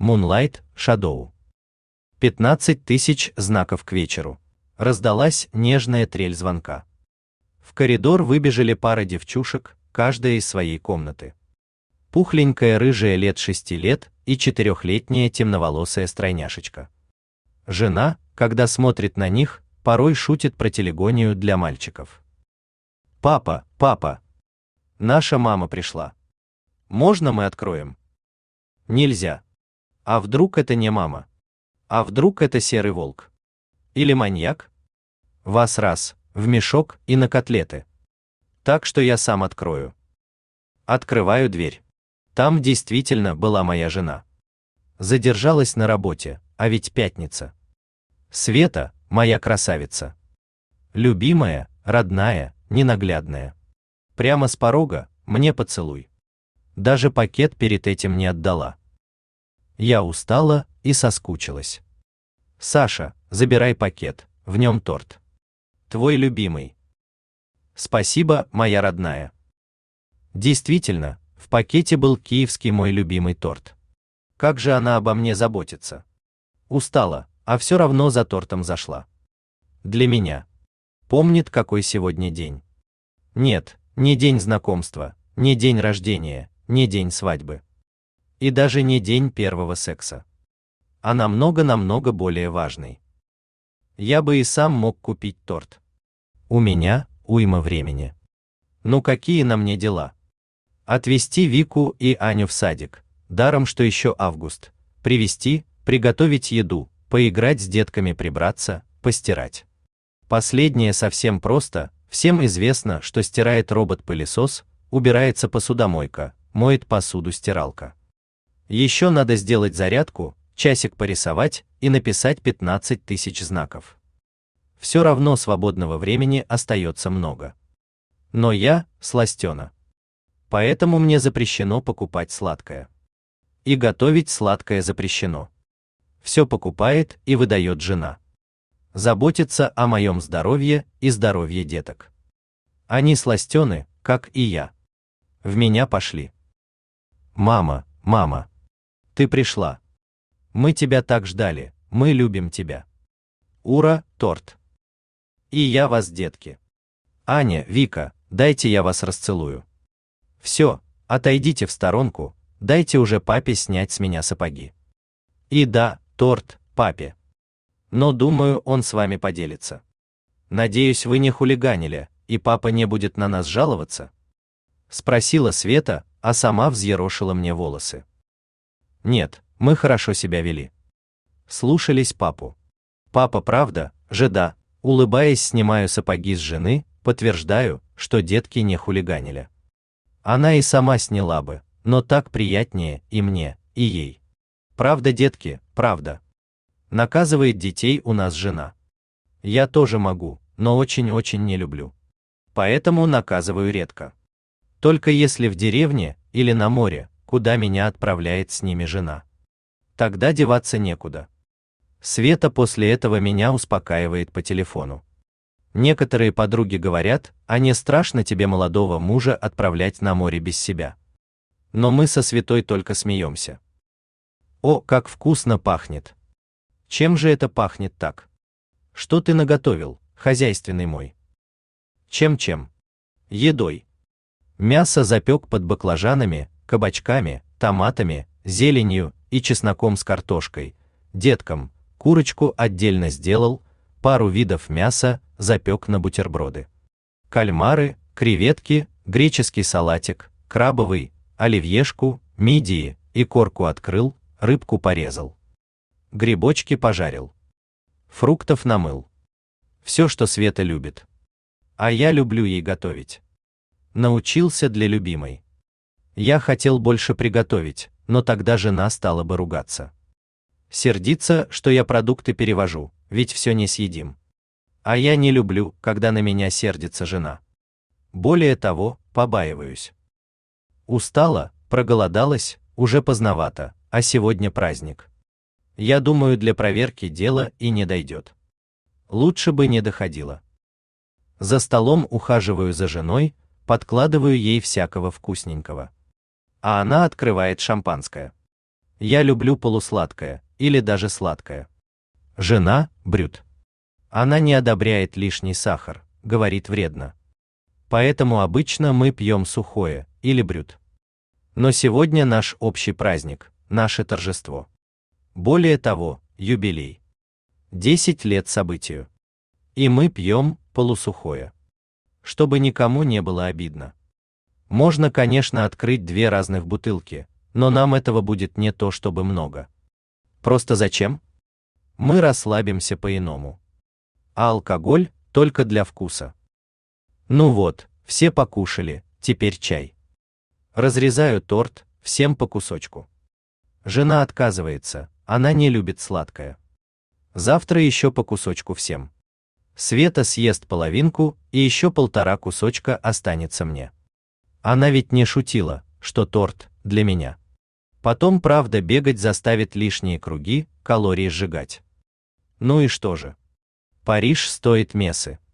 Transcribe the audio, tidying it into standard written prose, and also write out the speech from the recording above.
Moonlight Shadow. 15 тысяч знаков к вечеру. Раздалась нежная трель звонка. В коридор выбежали пара девчушек, каждая из своей комнаты. Пухленькая рыжая лет 6 лет и 4-летняя темноволосая стройняшечка. Жена, когда смотрит на них, порой шутит про телегонию для мальчиков. «Папа, папа! Наша мама пришла. Можно мы откроем?» «Нельзя. А вдруг это не мама? А вдруг это серый волк? Или маньяк? Вас раз, в мешок и на котлеты. Так что я сам открою». Открываю дверь. Там действительно была моя жена. Задержалась на работе, а ведь пятница. Света, моя красавица. Любимая, родная, ненаглядная. Прямо с порога мне поцелуй. Даже пакет перед этим не отдала. Я устала и соскучилась. «Саша, забирай пакет, в нем торт. Твой любимый». «Спасибо, моя родная». Действительно, в пакете был киевский мой любимый торт. Как же она обо мне заботится. Устала, а все равно за тортом зашла. Для меня. Помнит, какой сегодня день. Нет, не день знакомства, не день рождения, не день свадьбы. И даже не день первого секса. А намного более важный. Я бы и сам мог купить торт. У меня уйма времени. Ну какие на мне дела? Отвезти Вику и Аню в садик, даром что еще август, привезти, приготовить еду, поиграть с детками, прибраться, постирать. Последнее совсем просто, всем известно, что стирает робот-пылесос, убирается посудомойка, моет посуду стиралка. Еще надо сделать зарядку, часик порисовать и написать 15 тысяч знаков. Все равно свободного времени остается много. Но я сластена. Поэтому мне запрещено покупать сладкое. И готовить сладкое запрещено. Все покупает и выдает жена. Заботится о моем здоровье и здоровье деток. Они сластены, как и я. В меня пошли. «Мама, мама, ты пришла. Мы тебя так ждали, мы любим тебя. Ура, торт. И я вас, детки. Аня, Вика, дайте я вас расцелую. Все, отойдите в сторонку, дайте уже папе снять с меня сапоги. И да, торт, папе. Но думаю, он с вами поделится. Надеюсь, вы не хулиганили, и папа не будет на нас жаловаться?» Спросила Света, а сама взъерошила мне волосы. «Нет, мы хорошо себя вели. Слушались папу. Папа, правда, же да», улыбаясь, снимаю сапоги с жены, подтверждаю, что детки не хулиганили. Она и сама сняла бы, но так приятнее и мне, и ей. Правда, детки, правда. Наказывает детей у нас жена. Я тоже могу, но очень не люблю. Поэтому наказываю редко. Только если в деревне или на море, куда меня отправляет с ними жена. Тогда деваться некуда. Света после этого меня успокаивает по телефону. Некоторые подруги говорят, а не страшно тебе молодого мужа отправлять на море без себя. Но мы со Светой только смеемся. О, как вкусно пахнет! Чем же это пахнет так? Что ты наготовил, хозяйственный мой? Чем? Едой. Мясо запек под баклажанами, кабачками, томатами, зеленью и чесноком с картошкой. Деткам курочку отдельно сделал, пару видов мяса запек на бутерброды. Кальмары, креветки, греческий салатик, крабовый, оливьешку, мидии, и корку открыл, рыбку порезал. Грибочки пожарил. Фруктов намыл. Все, что Света любит. А я люблю ей готовить. Научился для любимой. Я хотел больше приготовить, но тогда жена стала бы ругаться. Сердиться, что я продукты перевожу, ведь все не съедим. А я не люблю, когда на меня сердится жена. Более того, побаиваюсь. Устала, проголодалась, уже поздновато, а сегодня праздник. Я думаю, для проверки дело и не дойдет. Лучше бы не доходило. За столом ухаживаю за женой, подкладываю ей всякого вкусненького. А она открывает шампанское. Я люблю полусладкое или даже сладкое. Жена – брют. Она не одобряет лишний сахар, говорит вредно. Поэтому обычно мы пьем сухое или брют. Но сегодня наш общий праздник, наше торжество. Более того, юбилей. 10 лет событию. И мы пьем полусухое. Чтобы никому не было обидно. Можно, конечно, открыть 2 разных бутылки, но нам этого будет не то чтобы много. Просто зачем? Мы расслабимся по-иному. А алкоголь только для вкуса. Ну вот, все покушали, теперь чай. Разрезаю торт, всем по кусочку. Жена отказывается, она не любит сладкое. Завтра еще по кусочку всем. Света съест половинку, и еще 1,5 кусочка останется мне. Она ведь не шутила, что торт для меня. Потом, правда, бегать заставит лишние круги, калории сжигать. Ну и что же? Париж стоит мессы.